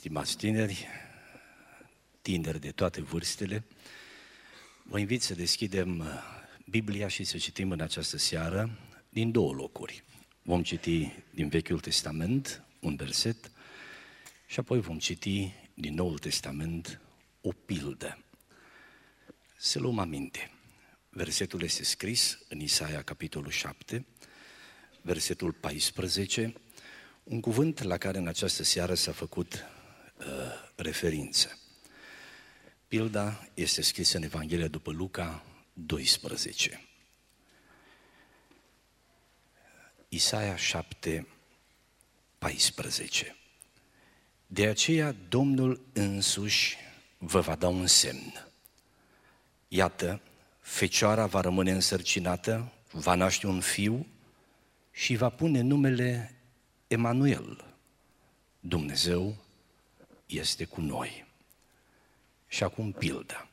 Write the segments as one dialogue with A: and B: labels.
A: Stimați tineri, tineri de toate vârstele, vă invit să deschidem Biblia și să citim în această seară din două locuri. Vom citi din Vechiul Testament un verset și apoi vom citi din Noul Testament o pildă. Să luăm aminte. Versetul este scris în Isaia, capitolul 7, versetul 14, un cuvânt la care în această seară s-a făcut referință. Pilda este scrisă în Evanghelia după Luca 12. Isaia 7, 14. De aceea Domnul însuși vă va da un semn. Iată, fecioara va rămâne însărcinată, va naște un fiu și va pune numele Emanuel. Dumnezeu este cu noi. Și acum pilda.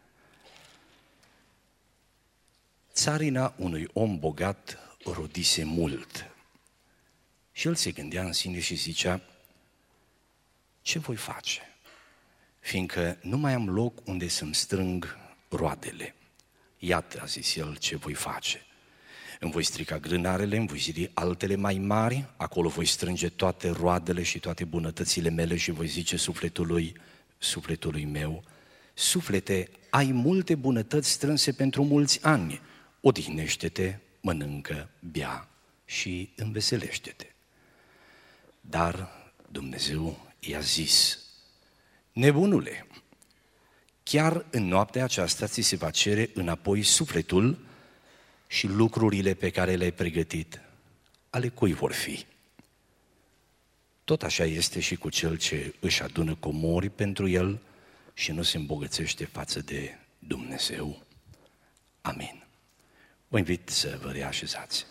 A: Țarina unui om bogat rodise mult. Și el se gândea în sine și zicea, ce voi face? Fiindcă nu mai am loc unde să-mi strâng roadele. Iată, a zis el, ce voi face. Îmi voi strica grânarele, îmi voi zidi altele mai mari, acolo voi strânge toate roadele și toate bunătățile mele și voi zice sufletului meu, suflete, ai multe bunătăți strânse pentru mulți ani, odihnește-te, mănâncă, bea și înveselește-te. Dar Dumnezeu i-a zis, nebunule, chiar în noaptea aceasta ți se va cere înapoi sufletul și lucrurile pe care le-ai pregătit, ale cui vor fi? Tot așa este și cu cel ce își adună comori pentru el și nu se îmbogățește față de Dumnezeu. Amin. Vă invit să vă reașezați.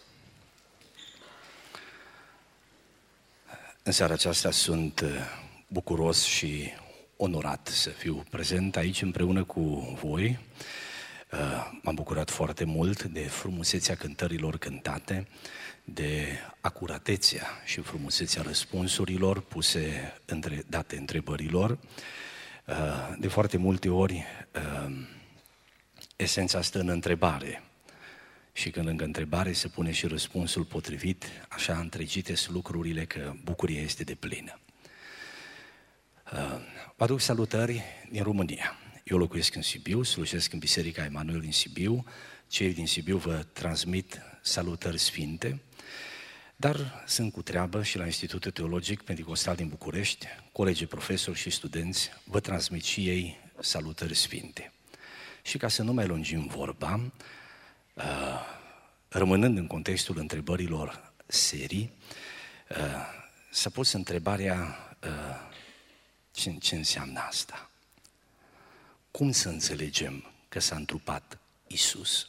A: În seara aceasta sunt bucuros și onorat să fiu prezent aici împreună cu voi. M-am bucurat foarte mult de frumusețea cântărilor cântate, de acuratețea și frumusețea răspunsurilor date întrebărilor. De foarte multe ori, esența stă în întrebare. Și când lângă întrebare se pune și răspunsul potrivit, așa întregite sunt lucrurile că bucuria este deplină. Vă aduc salutări din România. Eu locuiesc în Sibiu, slujesc în Biserica Emanuel din Sibiu. Cei din Sibiu vă transmit salutări sfinte, dar sunt cu treabă și la Institutul Teologic Pentecostal din București, colegii profesori și studenți vă transmit și ei salutări sfinte. Și ca să nu mai lungim vorba, rămânând în contextul întrebărilor serii, s-a pus întrebarea ce înseamnă asta? Cum să înțelegem că s-a întrupat Iisus?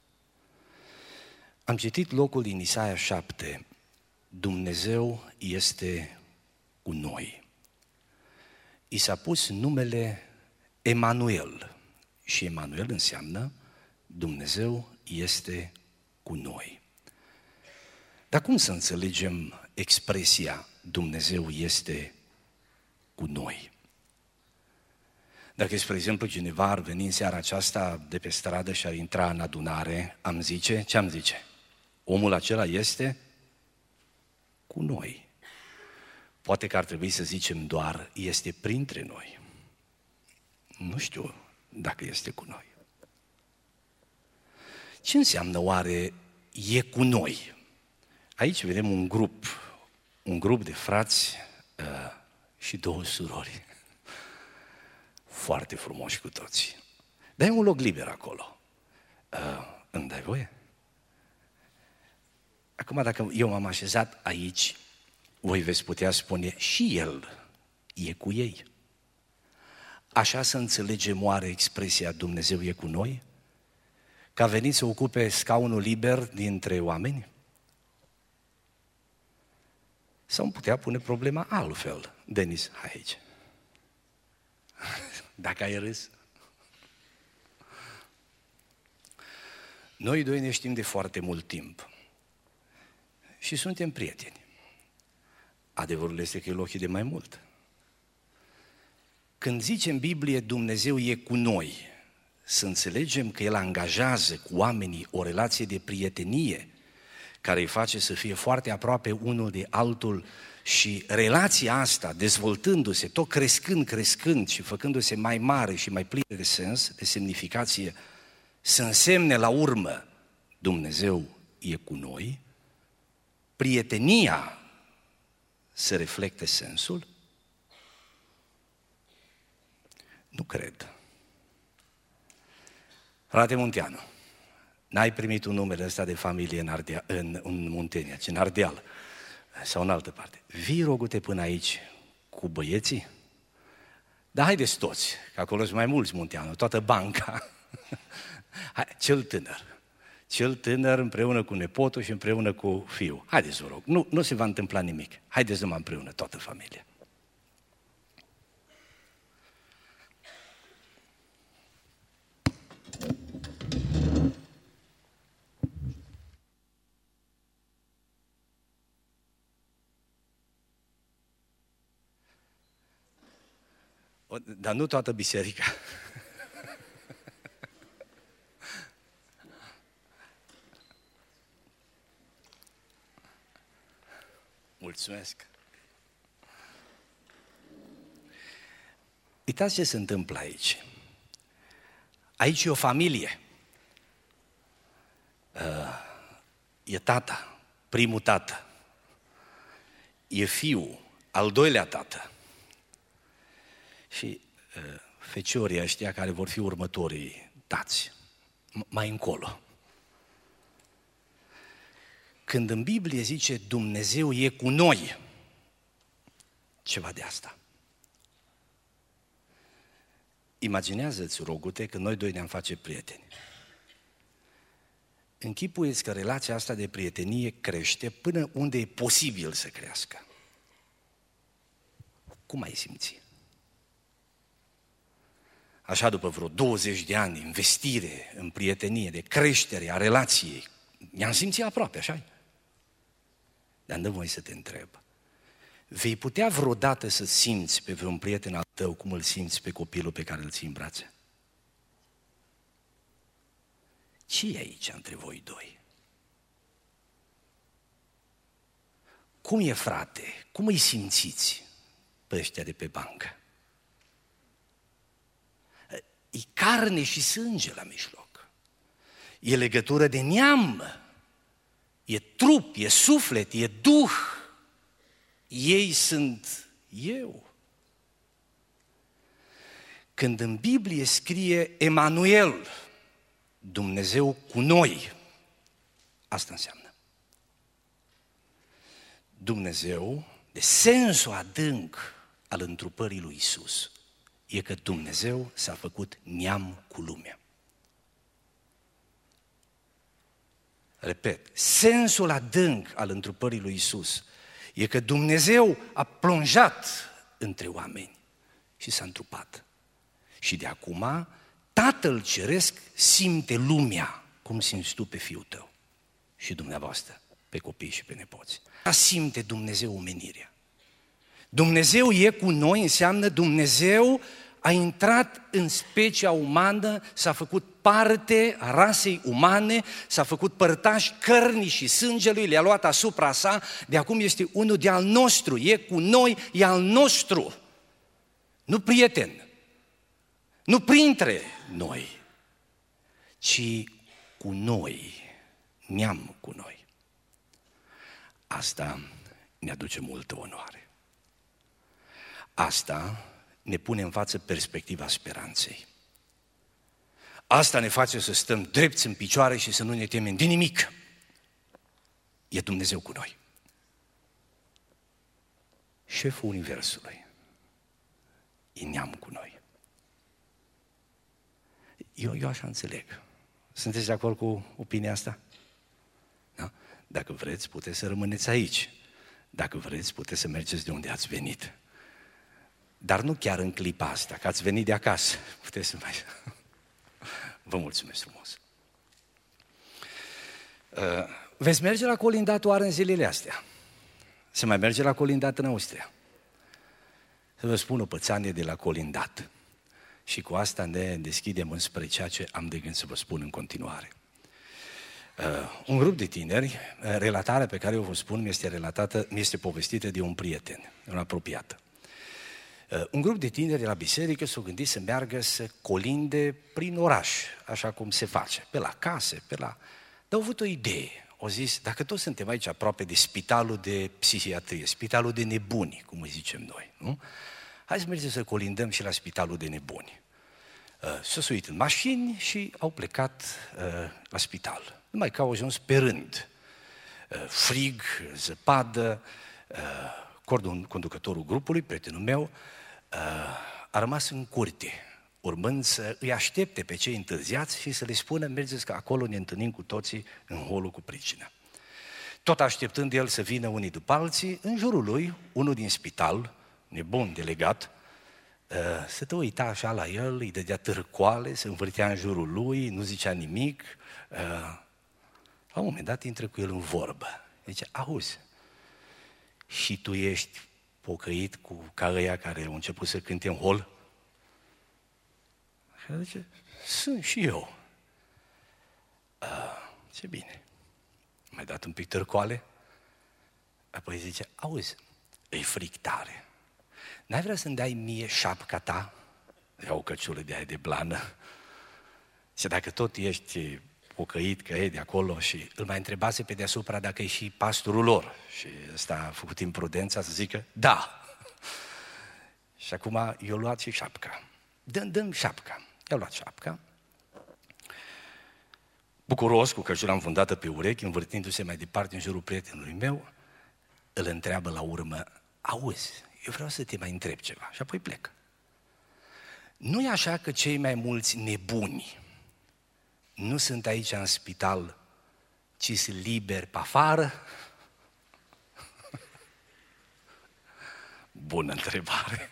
A: Am citit locul din Isaia 7, Dumnezeu este cu noi. I s-a pus numele Emanuel și Emanuel înseamnă Dumnezeu este cu noi. Dar cum să înțelegem expresia Dumnezeu este cu noi? Dacă, spre exemplu, cineva ar veni în seara aceasta de pe stradă și ar intra în adunare, ce am zice? Omul acela este cu noi. Poate că ar trebui să zicem doar, este printre noi. Nu știu dacă este cu noi. Ce înseamnă oare e cu noi? Aici vedem un grup de frați și două surori. Foarte frumoși cu toții. Dar e un loc liber acolo. Îmi dai voie? Acum, dacă eu m-am așezat aici, voi veți putea spune, și el e cu ei. Așa să înțelegem oare expresia Dumnezeu e cu noi? Că a venit să ocupe scaunul liber dintre oameni? Sau îmi putea pune problema altfel. Denis, hai aici. Dacă ai râs. Noi doi ne știm de foarte mult timp și suntem prieteni. Adevărul este că el ochii de mai mult. Când zice în Biblie Dumnezeu e cu noi, să înțelegem că El angajează cu oamenii o relație de prietenie care îi face să fie foarte aproape unul de altul și relația asta, dezvoltându-se, tot crescând și făcându-se mai mare și mai plină de sens, de semnificație, să însemne la urmă Dumnezeu e cu noi, prietenia să reflecte sensul? Nu cred. Frate Munteanu, n-ai primit un numele ăsta de familie în Muntenia, ci în Ardeal sau în altă parte. Vii, rogu-te, până aici cu băieții? Da, haideți toți, că acolo sunt mai mulți Munteanu, toată banca. Hai, cel tânăr împreună cu nepotul și împreună cu fiul. Haideți, vă rog, nu se va întâmpla nimic. Haideți numai împreună, toată familia. Dar nu toată biserica. Mulțumesc. Uitați ce se întâmplă aici. Aici e o familie. E tata, primul tată. E fiul, al doilea tată. Și feciorii ăștia care vor fi următorii tați, mai încolo. Când în Biblie zice Dumnezeu e cu noi, ceva de asta. Imaginează-ți, rogute, că noi doi ne-am face prieteni. Închipuieți că relația asta de prietenie crește până unde e posibil să crească. Cum ai simți? Așa, după vreo 20 de ani de investire în prietenie, de creștere a relației, ne-am simțit aproape, așa-i? Dar îndă voi să te întreb, vei putea vreodată să simți pe vreun prieten al tău cum îl simți pe copilul pe care îl ții în brațe? Ce e aici între voi doi? Cum e, frate? Cum îi simțiți pe ăștia de pe bancă? E carne și sânge la mijloc. E legătură de neam. E trup, e suflet, e duh. Ei sunt eu. Când în Biblie scrie Emanuel, Dumnezeu cu noi, asta înseamnă. Dumnezeu, de sensul adânc al întrupării lui Iisus, e că Dumnezeu s-a făcut neam cu lumea. Repet, sensul adânc al întrupării lui Iisus e că Dumnezeu a plonjat între oameni și s-a întrupat. Și de acum Tatăl Ceresc simte lumea cum simți tu pe fiul tău și dumneavoastră, pe copii și pe nepoți. A simte Dumnezeu omenirea. Dumnezeu e cu noi înseamnă Dumnezeu a intrat în specia umană, s-a făcut parte a rasei umane, s-a făcut părtaș cărnii și sângelui, le-a luat asupra sa, de acum este unul de al nostru, e cu noi, e al nostru. Nu prieten, nu printre noi, ci cu noi, neam cu noi. Asta ne aduce multă onoare. Asta ne pune în față perspectiva speranței. Asta ne face să stăm drepți în picioare și să nu ne temem de nimic. E Dumnezeu cu noi. Șeful Universului e neam cu noi. Eu așa înțeleg. Sunteți de acord cu opinia asta? Da? Dacă vreți, puteți să rămâneți aici. Dacă vreți, puteți să mergeți de unde ați venit. Dar nu chiar în clipa asta, că ați venit de acasă. Puteți să mai... Vă mulțumesc frumos. Veți merge la colindat oare în zilele astea? Se mai merge la colindat în Austria? să vă spun o pățanie de la colindat. Și cu asta ne deschidem înspre ceea ce am de gând să vă spun în continuare. Un grup de tineri, relatarea pe care eu vă spun mi este povestită de un prieten, un apropiat. Un grup de tineri de la biserică s-au gândit să meargă să colinde prin oraș, așa cum se face, pe la case, Dar au avut o idee. Au zis, dacă toți suntem aici aproape de spitalul de psihiatrie, spitalul de nebuni, cum îi zicem noi, nu? Hai să mergem să colindăm și la spitalul de nebuni. S-au suit în mașini și au plecat la spital. Numai că au ajuns pe rând. Frig, zăpadă, conducătorul grupului, prietenul meu, a rămas în curte, urmând să îi aștepte pe cei întârziați și să le spună, mergeți că acolo ne întâlnim cu toții în holul cu pricină. Tot așteptând el să vină unii după alții, în jurul lui, unul din spital, nebun delegat, se tot uita așa la el, îi dădea târcoale, se învârtea în jurul lui, nu zicea nimic. La un moment dat intră cu el în vorbă. Zice, auzi, și tu ești pocăit ca ăia care au început să cânte în hol? Și zice, sunt și eu. Ce bine. Mai dat un pic târcoale? Apoi zice, auzi, îi fric tare. N-ai vrea să-mi dai mie șapca ta? Ia o căciulă de aia de blană. Și dacă tot ești pocăit că e de acolo, și îl mai întrebase pe deasupra dacă e și pastorul lor. Și ăsta a făcut imprudența să zică, da. Și acum i-a luat și șapca. Dăm șapca. I-a luat șapca. Bucuros, cu căciula înfundată pe urechi, învârtindu-se mai departe în jurul prietenului meu, îl întreabă la urmă, auzi, eu vreau să te mai întreb ceva. Și apoi plec. Nu e așa că cei mai mulți nebuni nu sunt aici în spital, ci sunt liberi pe afară? Bună întrebare.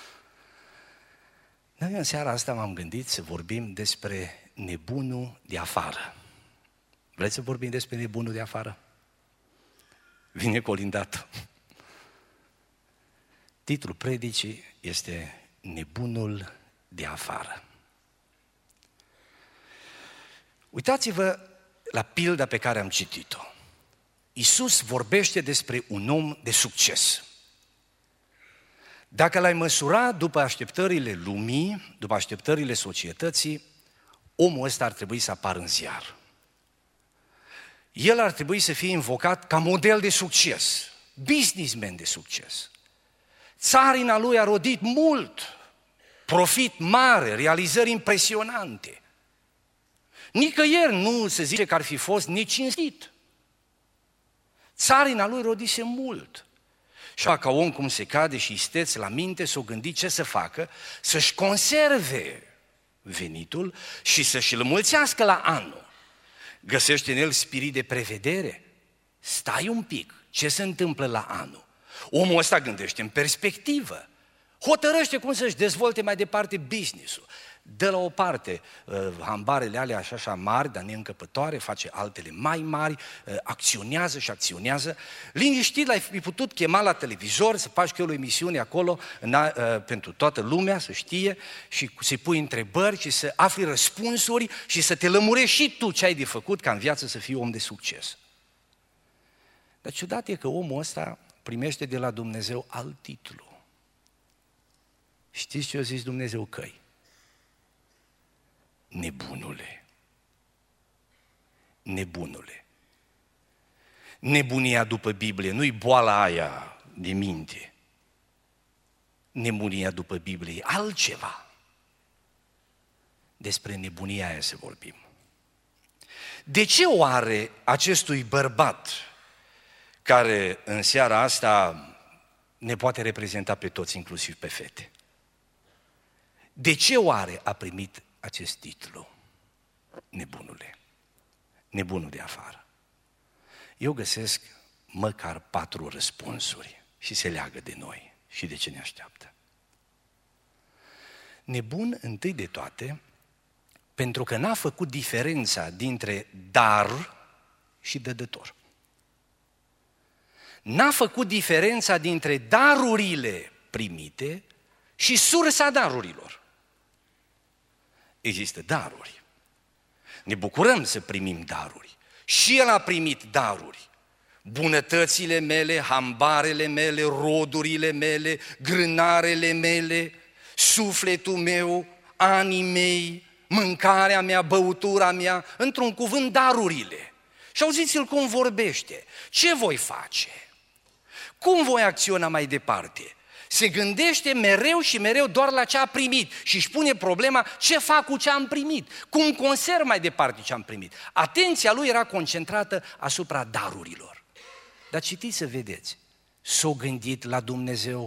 A: Noi în seara asta m-am gândit să vorbim despre nebunul de afară. Vreți să vorbim despre nebunul de afară? Vine colindat. Titlul predicii este Nebunul de afară. Uitați-vă la pilda pe care am citit-o. Iisus vorbește despre un om de succes. Dacă l-ai măsura după așteptările lumii, după așteptările societății, omul ăsta ar trebui să apară în ziar. El ar trebui să fie invocat ca model de succes, businessman de succes. Țarina lui a rodit mult, profit mare, realizări impresionante. Nicăieri nu se zice că ar fi fost necinstit. Țarina lui rodise mult. Și ca om cum se cade și isteț la minte, s-o gândi ce să facă, să-și conserve venitul și să-și îl mulțească la anul. Găsește în el spirit de prevedere. Stai un pic, ce se întâmplă la anul? Omul ăsta gândește în perspectivă. Hotărăște cum să-și dezvolte mai departe business-ul. Dă la o parte hambarele alea așa mari, dar neîncăpătoare, face altele mai mari, acționează și acționează. Liniștit, l-ai fi putut chema la televizor, să faci că o emisiune acolo pentru toată lumea, să știe, și să-i pui întrebări și să afli răspunsuri și să te lămurești și tu ce ai de făcut ca în viață să fii om de succes. Dar ciudat e că omul ăsta primește de la Dumnezeu alt titlu. Știți ce a zis Dumnezeu căi? Nebunule. Nebunule. Nebunia după Biblie nu-i boala aia de minte. Nebunia după Biblie e altceva. Despre nebunia aia să vorbim. De ce oare acestui bărbat care în seara asta ne poate reprezenta pe toți, inclusiv pe fete? De ce oare a primit acest titlu? Nebunule. Nebunul de afară. Eu găsesc măcar 4 răspunsuri și se leagă de noi și de ce ne așteaptă. Nebun, întâi de toate, pentru că n-a făcut diferența dintre dar și dădător. N-a făcut diferența dintre darurile primite și sursa darurilor. Există daruri. Ne bucurăm să primim daruri. Și el a primit daruri. Bunătățile mele, hambarele mele, rodurile mele, grânarele mele, sufletul meu, anii mei, mâncarea mea, băutura mea, într-un cuvânt, darurile. Și auziți-l cum vorbește. Ce voi face? Cum voi acționa mai departe? Se gândește mereu și mereu doar la ce a primit și își pune problema ce fac cu ce am primit, cum conserv mai departe ce am primit. Atenția lui era concentrată asupra darurilor. Dar citiți să vedeți, s-o gândit la Dumnezeu?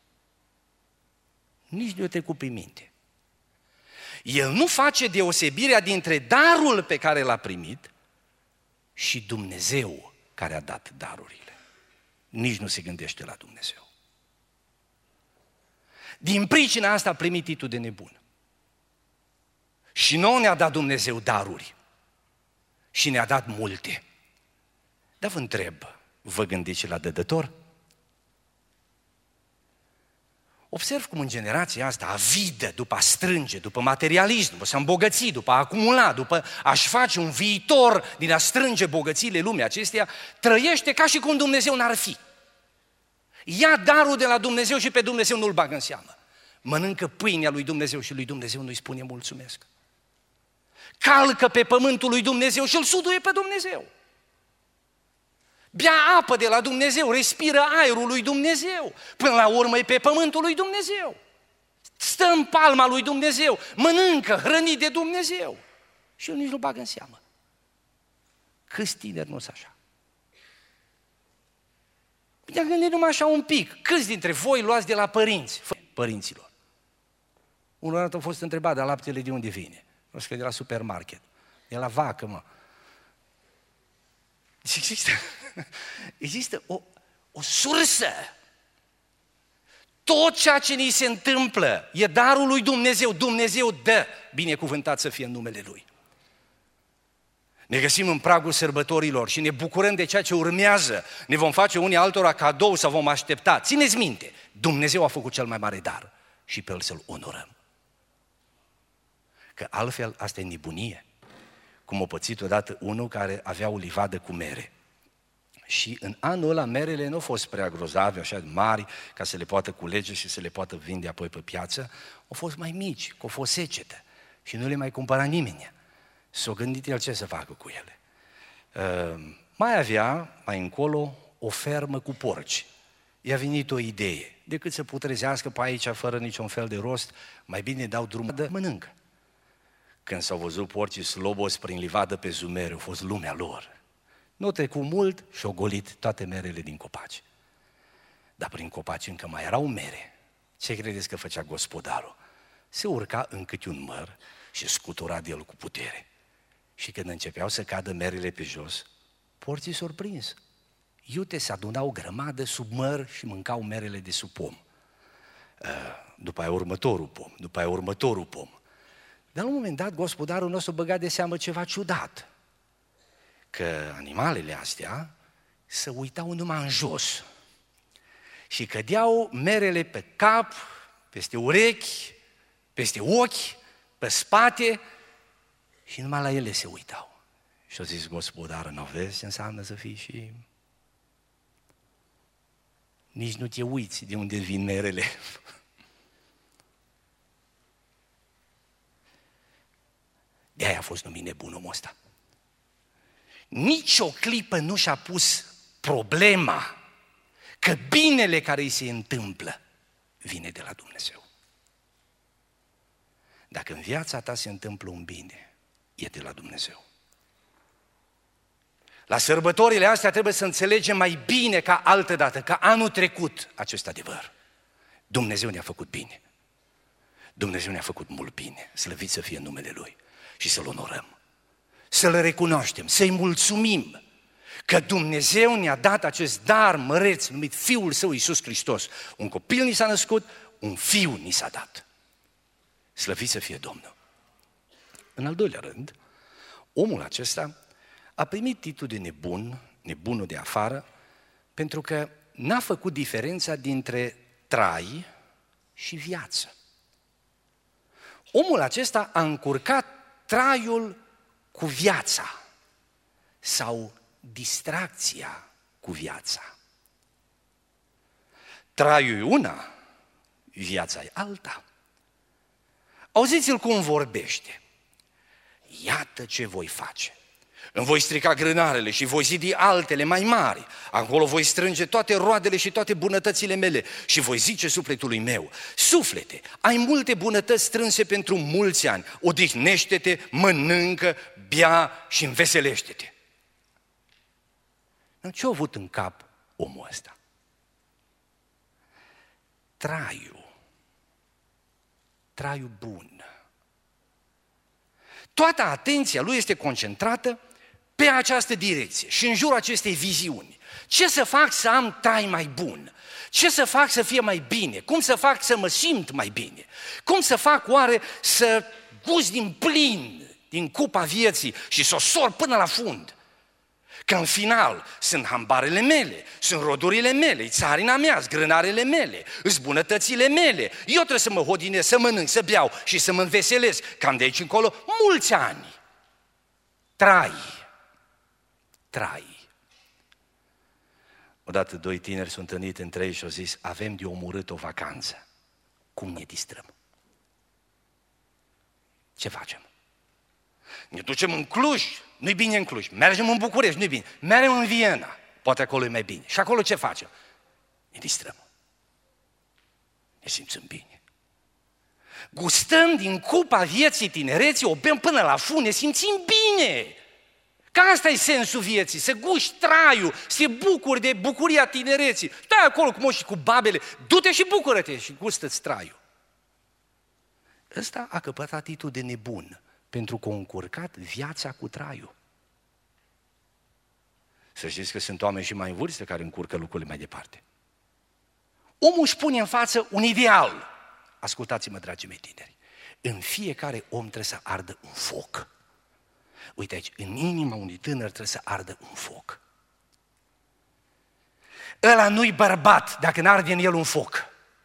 A: Nici nu i-a trecut prin minte. El nu face deosebirea dintre darul pe care l-a primit și Dumnezeu care a dat darurile. Nici nu se gândește la Dumnezeu. Din pricina asta a primit titlul de nebun. Și nouă ne-a dat Dumnezeu daruri. Și ne-a dat multe. Dar vă întreb, vă gândiți la dădător? Observ cum în generația asta avidă după a strânge, după materialism, după a se îmbogăți, după a acumula, după a-și face un viitor din a strânge bogățiile lumii acesteia, trăiește ca și cum Dumnezeu n-ar fi. Ia darul de la Dumnezeu și pe Dumnezeu nu-l bagă în seamă. Mănâncă pâinea lui Dumnezeu și lui Dumnezeu nu-i spune mulțumesc. Calcă pe pământul lui Dumnezeu și îl suduie pe Dumnezeu. Bea apă de la Dumnezeu, respiră aerul lui Dumnezeu. Până la urmă e pe pământul lui Dumnezeu. Stă în palma lui Dumnezeu, mănâncă, hrănit de Dumnezeu. Și el nici nu bagă în seamă. Câți tineri nu-s așa? Ne-am gândit numai așa un pic. Câți dintre voi luați de la părinți? Părinților. Unul dată a fost întrebat, dar laptele de unde vine? Nu știu că de la supermarket. De la vacă, mă. Există o sursă. Tot ceea ce ni se întâmplă e darul lui Dumnezeu. Dumnezeu dă, binecuvântat să fie în numele Lui. Ne găsim în pragul sărbătorilor și ne bucurăm de ceea ce urmează. Ne vom face unii altora cadou sau vom aștepta. Țineți minte, Dumnezeu a făcut cel mai mare dar și pe El să-L onorăm. Că altfel asta e nebunie. Cum a pățit odată unul care avea o livadă cu mere. Și în anul ăla merele nu au fost prea grozave, așa mari, ca să le poată culege și să le poată vinde apoi pe piață. Au fost mai mici, că au fost secetă și nu le mai cumpăra nimeni. S-a gândit el ce să facă cu ele. Mai avea, mai încolo, o fermă cu porci. I-a venit o idee. Decât să putrezească pe aici fără niciun fel de rost, mai bine dau drumul de mănâncă. Când s-au văzut porcii slobos prin livadă pe zumere, a fost lumea lor. Nu trecu mult și au golit toate merele din copaci. Dar prin copaci încă mai erau mere. Ce credeți că făcea gospodarul? Se urca în câte un măr și scutura de el cu putere. Și când începeau să cadă merele pe jos, porții s-au prins. Iute se adunau o grămadă sub măr și mâncau merele de sub pom. După aia următorul pom, după aia următorul pom. Dar la un moment dat, gospodarul nostru băga de seamă ceva ciudat. Că animalele astea se uitau numai în jos. Și cădeau merele pe cap, peste urechi, peste ochi, pe spate și numai la ele se uitau. Și-a zis gospodarul, nu vezi ce înseamnă să fii și... Nici nu te uiți de unde vin merele. De-aia a fost numit nebun omul ăsta. Nici o clipă nu și-a pus problema că binele care îi se întâmplă vine de la Dumnezeu. Dacă în viața ta se întâmplă un bine, e de la Dumnezeu. La sărbătorile astea trebuie să înțelegem mai bine ca altădată, ca anul trecut, acest adevăr. Dumnezeu ne-a făcut bine. Dumnezeu ne-a făcut mult bine. Slăvit să fie numele Lui și să-L onorăm. Să-L recunoaștem, să-i mulțumim că Dumnezeu ne-a dat acest dar măreț numit Fiul Său Iisus Hristos. Un copil ni s-a născut, un fiu ni s-a dat. Slăvit să fie Domnul. În al doilea rând, omul acesta a primit titlul de nebun, nebunul de afară, pentru că n-a făcut diferența dintre trai și viață. Omul acesta a încurcat traiul cu viața sau distracția cu viața. Traiul e una, viața e alta. Auziți-l cum vorbește. Iată ce voi face. Îmi voi strica grânarele și voi zidi altele mai mari. Acolo voi strânge toate roadele și toate bunătățile mele și voi zice sufletului meu: suflete, ai multe bunătăți strânse pentru mulți ani. Odihnește-te, mănâncă, bea și înveselește-te. Ce-a avut în cap omul ăsta? Traiul bun. Toată atenția lui este concentrată pe această direcție și în jurul acestei viziuni. Ce să fac să am trai mai bun? Ce să fac să fie mai bine? Cum să fac să mă simt mai bine? Cum să fac oare să gust din plin din cupa vieții și să o sor până la fund? Că în final sunt hambarele mele, sunt rodurile mele, țarina mea, grânarele mele, sunt bunătățile mele. Eu trebuie să mă hodinesc, să mănânc, să beau și să mă înveselesc. Cam de aici încolo mulți ani. Trai. Odată doi tineri s-au întâlnit între ei și au zis: avem de omorât o vacanță. Cum ne distrăm? Ce facem? Ne ducem în Cluj, nu-i bine în Cluj. Mergem în București, nu-i bine. Mergem în Viena, poate acolo e mai bine. Și acolo ce facem? Ne distrăm. Ne simțim bine. Gustăm din cupa vieții tinereții, o bem până la fund, ne simțim bine. Că asta e sensul vieții, să guști traiul, să te bucuri de bucuria tinereții. Stai acolo cu moșii, cu babele, du-te și bucură-te și gustă-ți traiul. Ăsta a căpătat atitudine de nebun, pentru că a încurcat viața cu traiul. Să știți că sunt oameni și mai în vârstă care încurcă lucrurile mai departe. Omul își pune în față un ideal. Ascultați-mă, dragii mei tineri. În fiecare om trebuie să ardă un foc. Uite aici, în inima unui tânăr trebuie să ardă un foc. Ăla nu-i bărbat dacă n-arde în el un foc.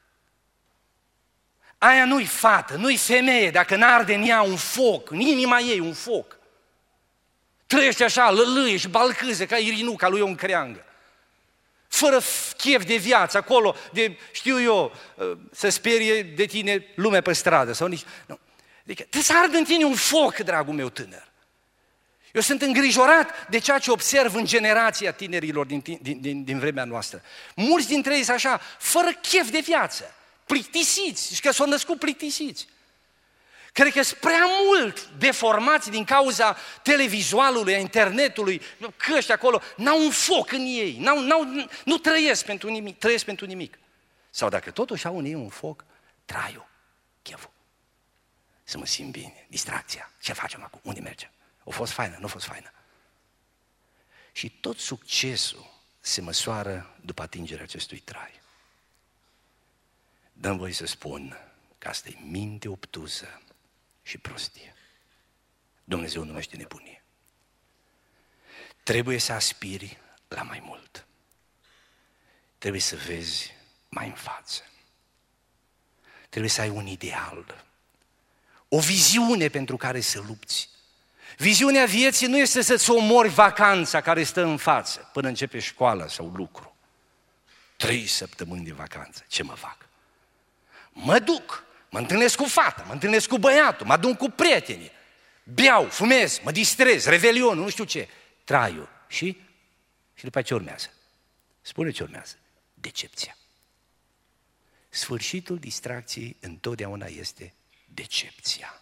A: Aia nu-i fată, nu-i femeie dacă n-arde în ea un foc, în inima ei un foc. Trăiește așa, lălâie și balcâze ca irinuca lui Ion Creangă. Fără chef de viață, acolo, de, știu eu, să sperie de tine lumea pe stradă. Sau nici, nu. Adică trebuie să ardă în tine un foc, dragul meu tânăr. Eu sunt îngrijorat de ceea ce observ în generația tinerilor din vremea noastră. Mulți dintre ei sunt așa, fără chef de viață, plictisiți, și că s-au născut plictisiți. Cred că sunt prea mult deformați din cauza televizualului, a internetului, căști acolo, n-au un foc în ei, nu trăiesc pentru nimic, Sau dacă totuși au în ei un foc, traiul, cheful. Să mă simt bine, distracția, ce facem acum, unde mergem? A fost faină, nu a fost faină. Și tot succesul se măsoară după atingerea acestui trai. Dă-mi voie să spun că asta e minte obtuză și prostie. Dumnezeu numește nebunie. Trebuie să aspiri la mai mult. Trebuie să vezi mai în față. Trebuie să ai un ideal, o viziune pentru care să lupți. Viziunea vieții nu este să-ți omori vacanța care stă în față până începe școala sau lucru. 3 săptămâni de vacanță, ce mă fac? Mă duc, mă întâlnesc cu fata, mă întâlnesc cu băiatul, mă adun cu prietenii, beau, fumez, mă distrez, revelionul, nu știu ce. Traiul. Și după ce urmează? Spune ce urmează. Decepția. Sfârșitul distracției întotdeauna este decepția.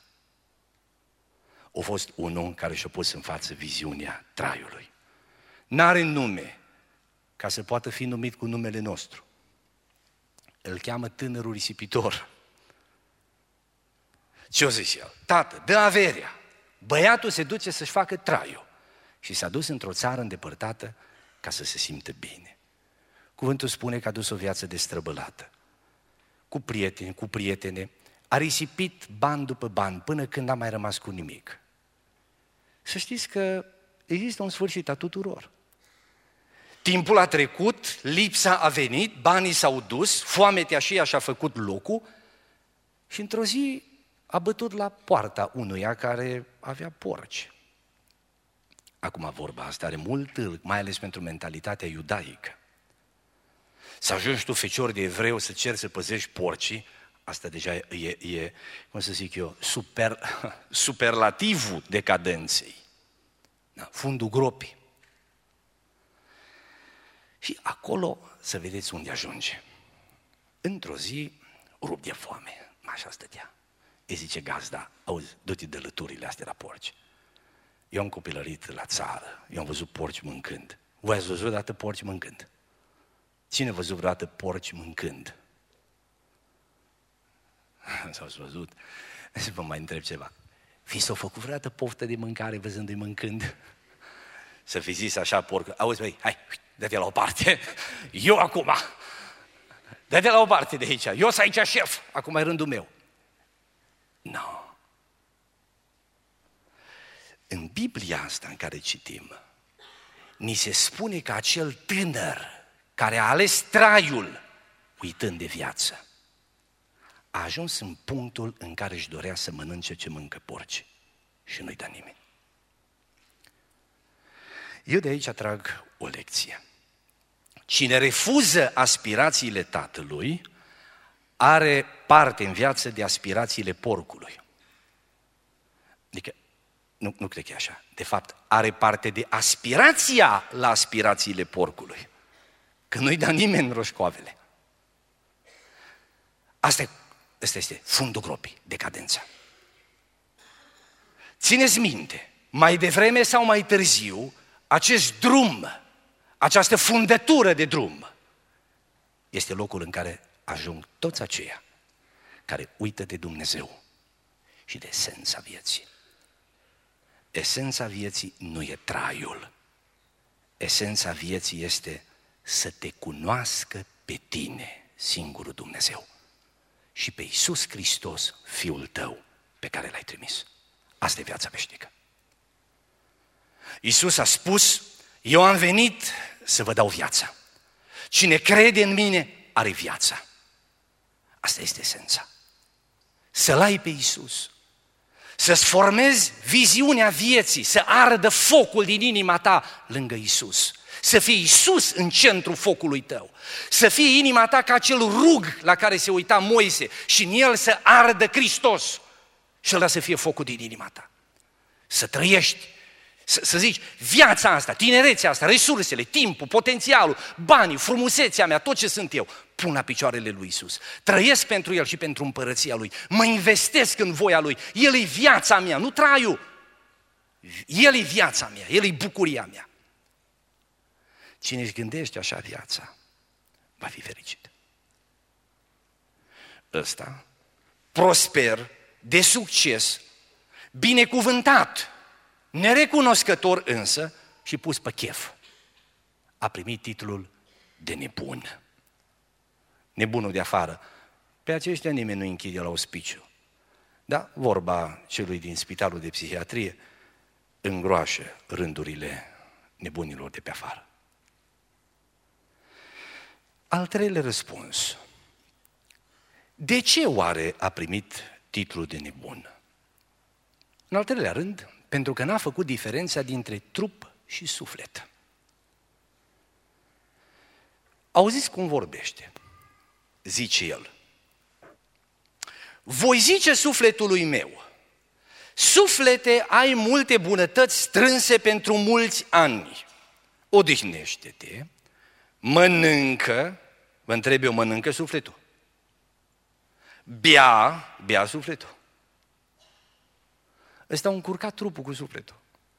A: A fost unul care și-a pus în față viziunea traiului. N-are nume ca să poată fi numit cu numele nostru. Îl cheamă tânărul risipitor. Ce-o zis el? Tată, dă averea. Băiatul se duce să-și facă traiul. Și s-a dus într-o țară îndepărtată ca să se simtă bine. Cuvântul spune că a dus o viață destrăbălată. Cu prieteni, cu prietene, a risipit bani după bani până când n-a mai rămas cu nimic. Să știți că există un sfârșit a tuturor. Timpul a trecut, lipsa a venit, banii s-au dus, foametea și ea și-a făcut locul și într-o zi a bătut la poarta unuia care avea porci. Acum vorba asta are mult tâlc, mai ales pentru mentalitatea iudaică. Să ajungi tu, fecior de evreu, să ceri să păzești porcii, asta deja e cum să zic eu, superlativul decadenței. Da, fundul gropii. Și acolo să vedeți unde ajunge. Într-o zi, rup de foame, așa stătea. Îi zice gazda, auzi, du-te de lăturile astea la porci. Eu am copilărit la țară, eu am văzut porci mâncând. Voi ați văzut vreodată porci mâncând? Cine a văzut vreodată porci mâncând? S-ați văzut? Să vă mai întreb ceva. Vi s-a făcut vreodată poftă de mâncare văzându-i mâncând? Să fi zis așa porc, auzi băi, hai, dă-te la o parte, eu acum, dă-te la o parte de aici, eu sunt aici șef, acum e rândul meu. Nu. În Biblia asta în care citim, ni se spune că acel tânăr care a ales traiul uitând de viață, a ajuns în punctul în care își dorea să mănânce ce mâncă porci și nu-i da nimeni. Eu de aici atrag o lecție. Cine refuză aspirațiile tatălui, are parte în viață de aspirațiile porcului. Adică, nu cred că e așa. De fapt, are parte de aspirația la aspirațiile porcului. Că nu-i da nimeni roșcoavele. Asta este fundul gropii, decadența. Țineți minte, mai devreme sau mai târziu, acest drum, această fundătură de drum, este locul în care ajung toți aceia care uită de Dumnezeu și de esența vieții. Esența vieții nu e traiul. Esența vieții este să te cunoască pe tine, singurul Dumnezeu, și pe Iisus Hristos, Fiul tău, pe care l-ai trimis. Asta e viața veșnică. Iisus a spus, eu am venit să vă dau viața. Cine crede în mine are viața. Asta este esența. Să-L ai pe Iisus, să-ți formezi viziunea vieții, să ardă focul din inima ta lângă Iisus. Să fie Iisus în centrul focului tău. Să fie inima ta ca acel rug la care se uita Moise și în el să ardă Hristos și ăla să fie focul din inima ta. Să trăiești, să zici, viața asta, tinerețea asta, resursele, timpul, potențialul, banii, frumusețea mea, tot ce sunt eu, pun la picioarele lui Iisus. Trăiesc pentru El și pentru împărăția Lui. Mă investesc în voia Lui. El e viața mea, nu traiul. El e viața mea, El e bucuria mea. Cine își gândește așa viața, va fi fericit. Ăsta, prosper, de succes, binecuvântat, nerecunoscător însă și pus pe chef, a primit titlul de nebun. Nebunul de afară. Pe aceștia nimeni nu închide la ospiciu. Da, vorba celui din spitalul de psihiatrie îngroașă rândurile nebunilor de pe afară. Al treilea răspuns. De ce oare a primit titlul de nebun? În al treilea rând, pentru că n-a făcut diferența dintre trup și suflet. Auziți cum vorbește? Zice el. Voi zice sufletului meu, suflete, ai multe bunătăți strânse pentru mulți ani. Odihnește-te, mănâncă, vă întreb eu, mănâncă sufletul? Bea sufletul. Ăsta a încurcat trupul cu sufletul.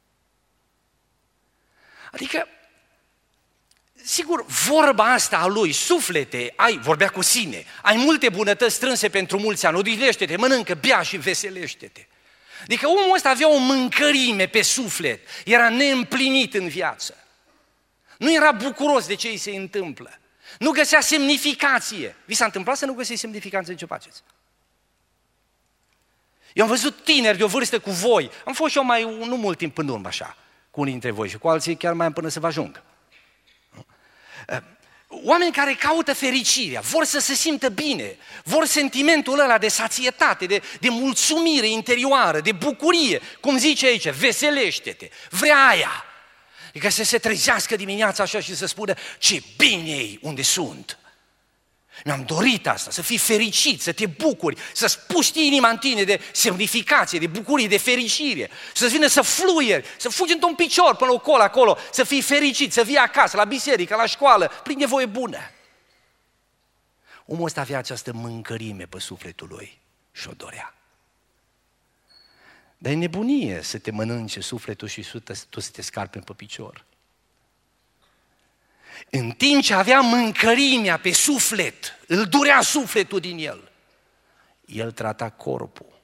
A: Adică, sigur, vorba asta a lui, suflete, vorbea cu sine, ai multe bunătăți strânse pentru mulți ani, odihnește-te, mănâncă, bea și veselește-te. Adică omul ăsta avea o mâncărime pe suflet, era neîmplinit în viață. Nu era bucuros de ce îi se întâmplă. Nu găsea semnificație. Vi s-a întâmplat să nu găsiți semnificație în ce faceți? Eu am văzut tineri de o vârstă cu voi. Am fost și eu nu mult timp în urmă așa, cu unii dintre voi și cu alții chiar mai am până să vă ajung. Oameni care caută fericirea, vor să se simtă bine, vor sentimentul ăla de sațietate, de mulțumire interioară, de bucurie, cum zice aici, veselește-te, vrea aia. Adică să se trezească dimineața așa și să spună ce bine e unde sunt. Mi-am dorit asta, să fii fericit, să te bucuri, să-ți puști inima în tine de semnificație, de bucurie, de fericire, să-ți vină să fluieri, să fugi într-un picior până acolo, să fii fericit, să vii acasă, la biserică, la școală, plin de voie bună. Omul ăsta avea această mâncărime pe sufletul lui și o dorea. Dar e nebunie să te mănânce sufletul și tu să te scarpini pe picior. În timp ce avea mâncărimea pe suflet, îl durea sufletul din el, el trata corpul.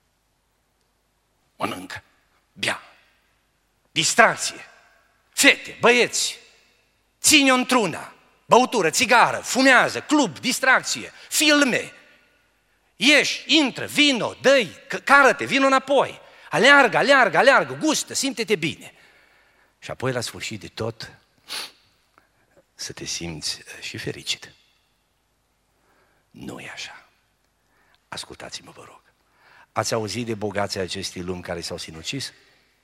A: Mănâncă, bea, distracție, fete, băieți, ține-o într-una, băutură, țigară, fumează, club, distracție, filme, ieși, intră, vino, dă-i, cară-te, vino înapoi, aleargă, gustă, simte-te bine. Și apoi la sfârșit de tot, să te simți și fericit. Nu e așa. Ascultați-mă, vă rog. Ați auzit de bogații acestei lumi care s-au sinucis?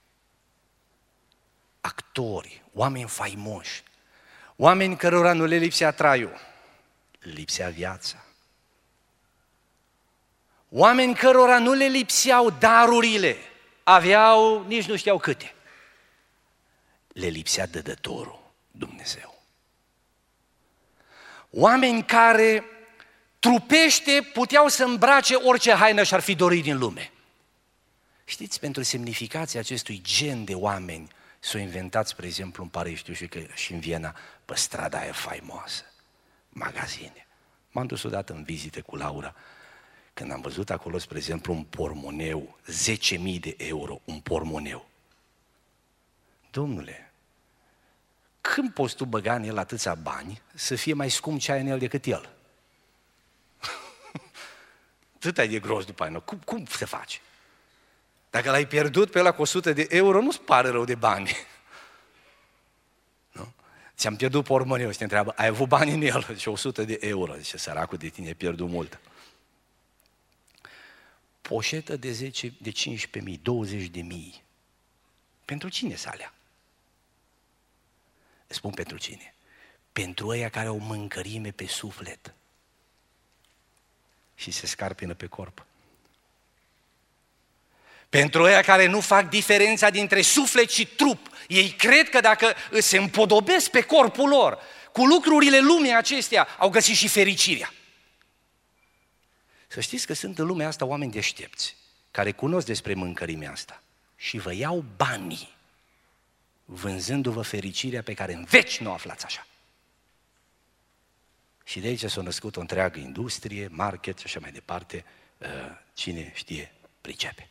A: Actori, oameni faimoși, oameni cărora nu le lipsea traiul, lipsea viața. Oameni cărora nu le lipseau darurile, aveau nici nu știau câte. Le lipsea dădătorul, Dumnezeu. Oameni care trupește puteau să îmbrace orice haină și-ar fi dorit din lume. Știți, pentru semnificația acestui gen de oameni s-au inventat, spre exemplu, în Paris, știu și în Viena, pe strada aia faimoasă, magazine. M-am dus odată în vizită cu Laura, când am văzut acolo, spre exemplu, un pormoneu, 10.000 de euro, un pormoneu. Domnule, când poți tu băga în el atâția bani să fie mai scump ce ai în el decât el? Atât ai de gros după aia, cum se face? Dacă l-ai pierdut pe ăla cu 100 de euro, nu-ți pare rău de bani. Nu? Ți-am pierdut pormoneu și te întreabă, ai avut bani în el? Zice, 100 de euro. Zice, săracul de tine, ai pierdut mult. Poșetă de 15.000, 20.000. Pentru cine s-a alea? Spun pentru cine? Pentru ăia care au mâncărime pe suflet și se scarpină pe corp. Pentru ăia care nu fac diferența dintre suflet și trup. Ei cred că dacă se împodobesc pe corpul lor cu lucrurile lumii acestea, au găsit și fericirea. Să știți că sunt în lumea asta oameni deștepți care cunosc despre mâncărimea asta și vă iau banii vânzându-vă fericirea pe care în veci nu o aflați așa. Și de aici s-a născut o întreagă industrie, market și așa mai departe, cine știe, pricepe.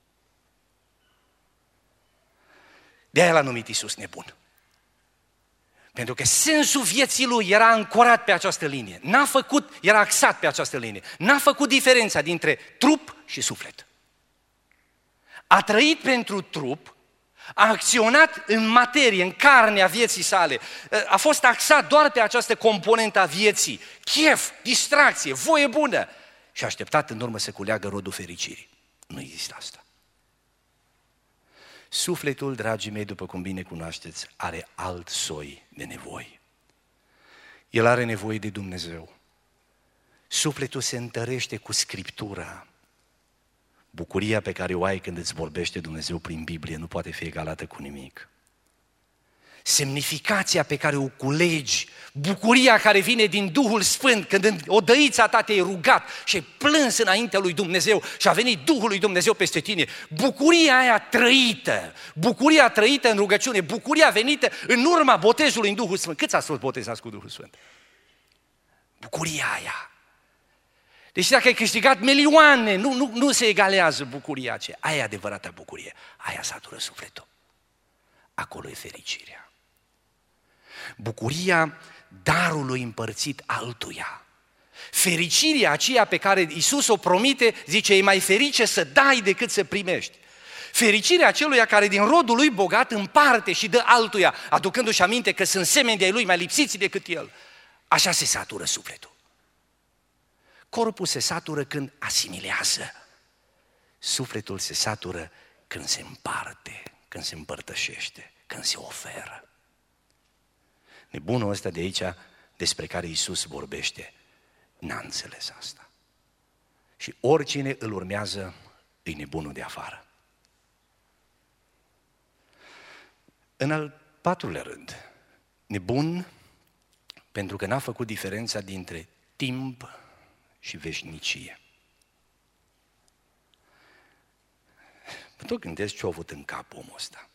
A: De-aia l-a numit Iisus nebun. Pentru că sensul vieții lui era ancorat pe această linie, era axat pe această linie, n-a făcut diferența dintre trup și suflet. A trăit pentru trup, a acționat în materie, în carnea vieții sale, a fost axat doar pe această componentă a vieții, chef, distracție, voie bună și a așteptat în urmă să culeagă rodul fericirii. Nu există asta. Sufletul, dragii mei, după cum bine cunoașteți, are alt soi de nevoi. El are nevoie de Dumnezeu. Sufletul se întărește cu Scriptura. Bucuria pe care o ai când îți vorbește Dumnezeu prin Biblie nu poate fi egalată cu nimic. Semnificația pe care o culegi, bucuria care vine din Duhul Sfânt, când în odăița ta te-ai rugat și ai plâns înaintea lui Dumnezeu și a venit Duhul lui Dumnezeu peste tine, bucuria aia trăită, bucuria trăită în rugăciune, bucuria venită în urma botezului în Duhul Sfânt. Câți ați fost botezați cu Duhul Sfânt? Bucuria aia. Deci dacă ai câștigat milioane, nu se egalează bucuria aceea. Aia e adevărata bucurie, aia satură sufletul. Acolo e fericirea. Bucuria darului împărțit altuia. Fericirea aceea pe care Iisus o promite, zice, e mai ferice să dai decât să primești. Fericirea aceluia care din rodul lui bogat împarte și dă altuia, aducându-și aminte că sunt semeni de-ai lui mai lipsiți decât el. Așa se satură sufletul. Corpul se satură când asimilează. Sufletul se satură când se împarte, când se împărtășește, când se oferă. Nebunul ăsta de aici, despre care Iisus vorbește, n-a înțeles asta. Și oricine îl urmează, e nebunul de afară. În al patrulea rând, nebun pentru că n-a făcut diferența dintre timp și veșnicie. Mă tot gândesc ce a avut în cap omul ăsta.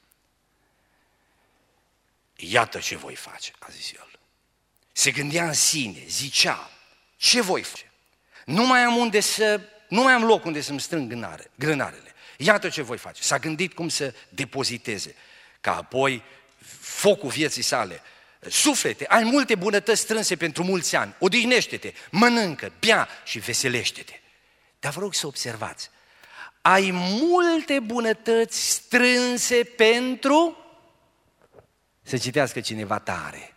A: Iată ce voi face, a zis el. Se gândea în sine, zicea, ce voi face? Nu mai am loc unde să-mi strâng grânarele. Iată ce voi face. S-a gândit cum să depoziteze, ca apoi focul vieții sale. Suflete, ai multe bunătăți strânse pentru mulți ani, odihnește-te, mănâncă, bea și veselește-te. Dar vă rog să observați, ai multe bunătăți strânse pentru, să citească cineva tare,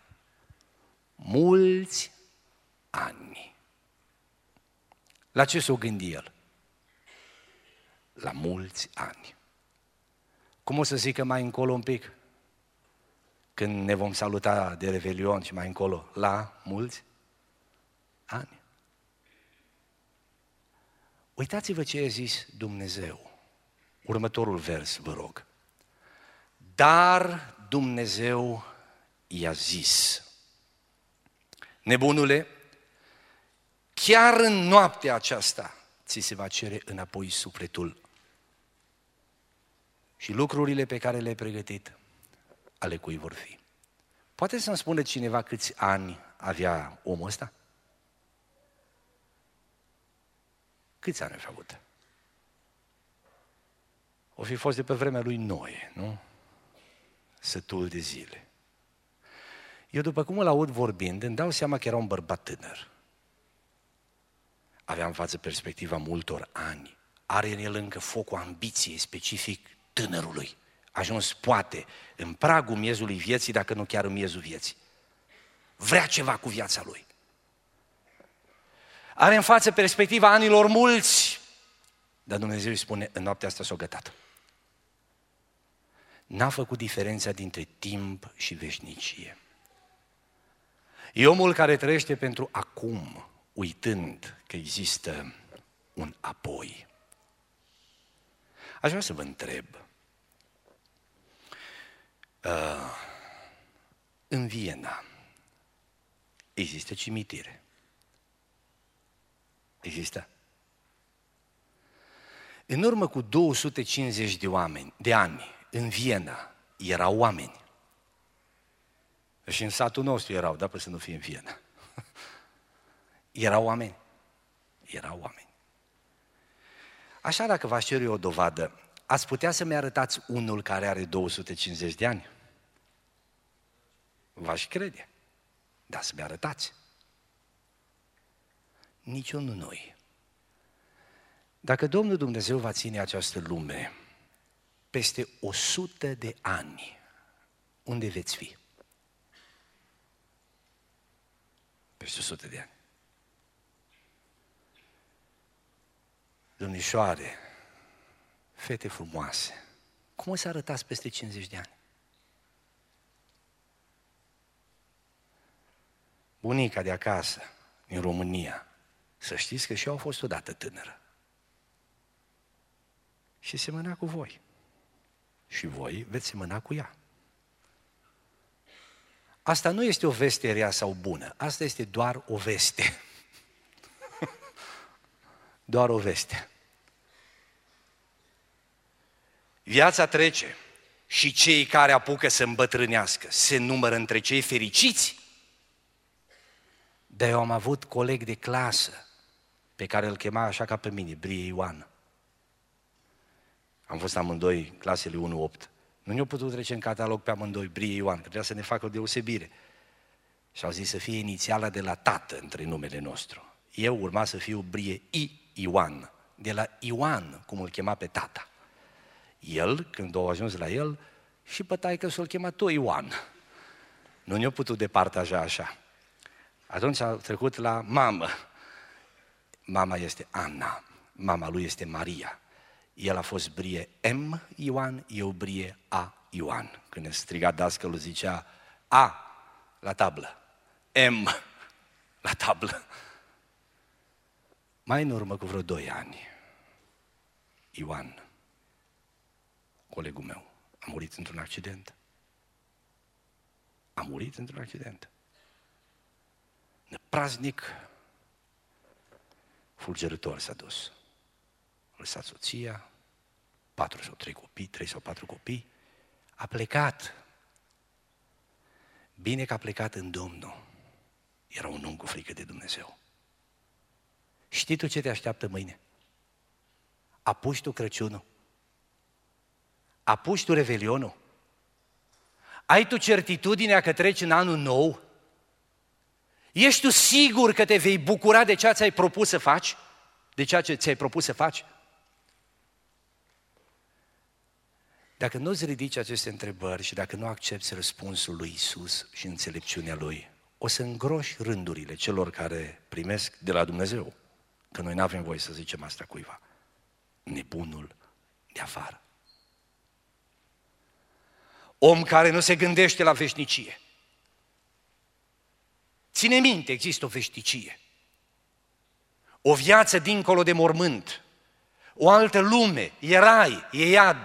A: mulți ani. La ce s-o gândi el? La mulți ani. Cum o să zică mai încolo un pic? Când ne vom saluta de Revelion și mai încolo, la mulți ani. Uitați-vă ce a zis Dumnezeu. Următorul vers, vă rog. Dar Dumnezeu i-a zis, nebunule, chiar în noaptea aceasta ți se va cere înapoi sufletul și lucrurile pe care le-ai pregătit, ale cui vor fi. Poate să-mi spună cineva câți ani avea omul ăsta? Câți ani a avut? O fi fost de pe vremea lui Noe, nu? Sătul de zile. Eu după cum îl aud vorbind, îmi dau seama că era un bărbat tânăr. Avea în față perspectiva multor ani. Are în el încă focul ambiției specific tânărului. A ajuns poate în pragul miezului vieții, dacă nu chiar în miezul vieții. Vrea ceva cu viața lui. Are în față perspectiva anilor mulți, dar Dumnezeu îi spune, în noaptea asta s-o gătat. N-a făcut diferența dintre timp și veșnicie. E omul care trăiește pentru acum, uitând că există un apoi. Aș vrea să vă întreb, în Viena există cimitire? Există? În urmă cu 250 de ani, în Viena, erau oameni. Și în satul nostru erau, dar să nu fie în Viena. Erau oameni. Erau oameni. Așa, dacă v-aș cere eu o dovadă, ați putea să-mi arătați unul care are 250 de ani? V-aș crede. Dar să-mi arătați. Niciunul noi. Dacă Domnul Dumnezeu va ține această lume peste 100 de ani, unde veți fi? Peste 100 de ani. Domnișoare, fete frumoase, cum o să arătați peste 50 de ani? Bunica de acasă, din România, să știți că și eu au fost odată tânără. Și semăna cu voi. Și voi veți semăna cu ea. Asta nu este o veste rea sau bună, asta este doar o veste. Doar o veste. Viața trece și cei care apucă să îmbătrânească se numără între cei fericiți. Dar eu am avut coleg de clasă pe care îl chema așa ca pe mine, Brie Ioan. Am fost amândoi clasele 1-8. Nu ne-au putut trece în catalog pe amândoi, Brie Ioan, că trebuia să ne facă o deosebire. Și au zis să fie inițiala de la tată între numele nostru. Eu urma să fiu Brie Ioan, de la Ioan, cum îl chema pe tata. El, când au ajuns la el, și pe taică s-l chema tu Ioan. Nu ne-a putut departaja așa. Atunci a trecut la mamă. Mama este Ana, mama lui este Maria. El a fost brie M. Ioan, eu brie A. Ioan. Când ne striga dascălul, zicea A la tablă, M la tablă. Mai în urmă, cu vreo 2 ani, Ioan, colegul meu, a murit într-un accident. A murit într-un accident. De praznic, fulgerător s-a dus. A lăsat soția, 4 sau 3 copii, 3 sau 4 copii, a plecat. Bine că a plecat în Domnul. Era un om cu frică de Dumnezeu. Știi tu ce te așteaptă mâine? Apuci tu Crăciunul? Apuci tu Revelionul? Ai tu certitudinea că treci în anul nou? Ești tu sigur că te vei bucura de ceea ce ți-ai propus să faci? De ceea ce ți-ai propus să faci? Dacă nu îți ridici aceste întrebări și dacă nu accepți răspunsul lui Iisus și înțelepciunea Lui, o să îngroși rândurile celor care primesc de la Dumnezeu, că noi nu avem voie să zicem asta cuiva, nebunul de afară. Om care nu se gândește la veșnicie. Ține minte, există o veșnicie. O viață dincolo de mormânt. O altă lume, e rai, e iad.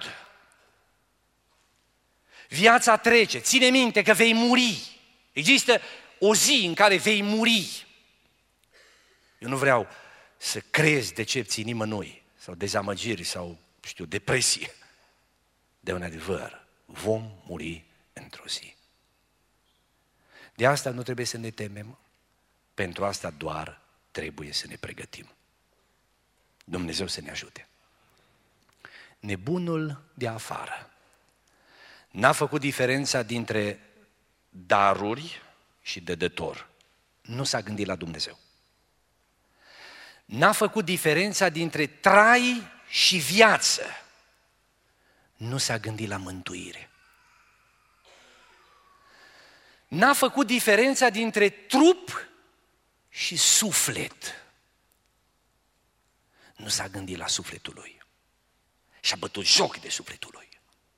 A: Viața trece, ține minte că vei muri. Există o zi în care vei muri. Eu nu vreau să crezi decepții nimănui, sau dezamăgiri, sau, depresie. De un adevăr, vom muri într-o zi. De asta nu trebuie să ne temem, pentru asta doar trebuie să ne pregătim. Dumnezeu să ne ajute. Nebunul de afară n-a făcut diferența dintre daruri și dădător. Nu s-a gândit la Dumnezeu. N-a făcut diferența dintre trai și viață. Nu s-a gândit la mântuire. N-a făcut diferența dintre trup și suflet. Nu s-a gândit la sufletul lui. Și-a bătut joc de sufletul lui.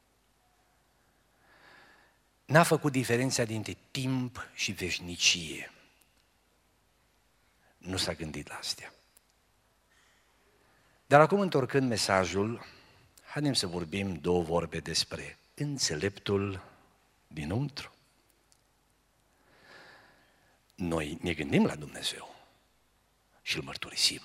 A: N-a făcut diferența dintre timp și veșnicie. Nu s-a gândit la astea. Dar acum, întorcând mesajul, haideți să vorbim 2 vorbe despre înțeleptul dinăuntru. Noi ne gândim la Dumnezeu și îl mărturisim.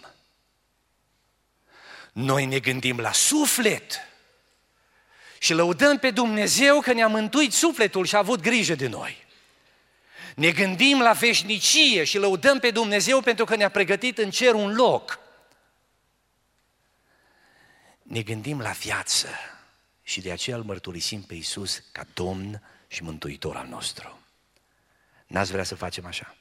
A: Noi ne gândim la suflet și lăudăm pe Dumnezeu că ne-a mântuit sufletul și a avut grijă de noi. Ne gândim la veșnicie și lăudăm pe Dumnezeu pentru că ne-a pregătit în cer un loc. Ne gândim la viață și de aceea îl mărturisim pe Iisus ca Domn și Mântuitor al nostru. N-ați vrea să facem așa?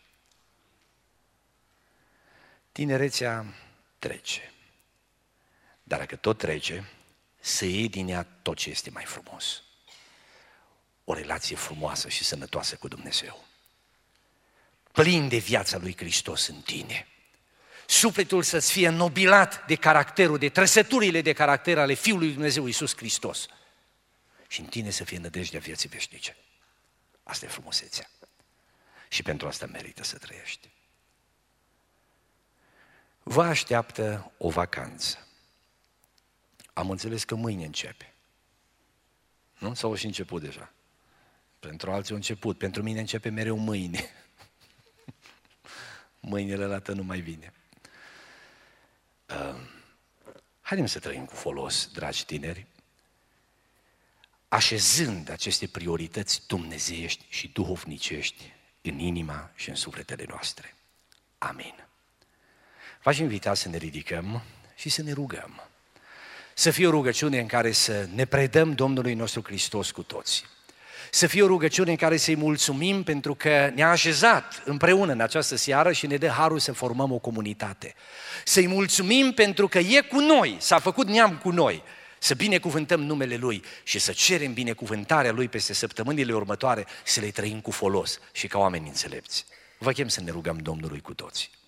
A: Tinerețea trece. Dar dacă tot trece, să iei din ea tot ce este mai frumos. O relație frumoasă și sănătoasă cu Dumnezeu. Plin de viața lui Hristos în tine. Sufletul să-ți fie înnobilat de caracterul, de trăsăturile de caracter ale Fiului lui Dumnezeu Iisus Hristos. Și în tine să fie nădejdea vieții veșnice. Asta e frumusețea. Și pentru asta merită să trăiești. Vă așteaptă o vacanță. Am înțeles că mâine începe. Nu? Sau și început deja? Pentru alții a început. Pentru mine începe mereu mâine. Mâinile la nu mai vine. Haideți să trăim cu folos, dragi tineri, așezând aceste priorități dumnezeiești și duhovnicești în inima și în sufletele noastre. Amin. V-aș invita să ne ridicăm și să ne rugăm. Să fie o rugăciune în care să ne predăm Domnului nostru Hristos cu toții. Să fie o rugăciune în care să-i mulțumim pentru că ne-a așezat împreună în această seară și ne dă harul să formăm o comunitate. Să-i mulțumim pentru că e cu noi, s-a făcut neam cu noi. să binecuvântăm numele Lui și să cerem binecuvântarea Lui peste săptămânile următoare, să le trăim cu folos și ca oameni înțelepți. Vă chem să ne rugăm Domnului cu toții.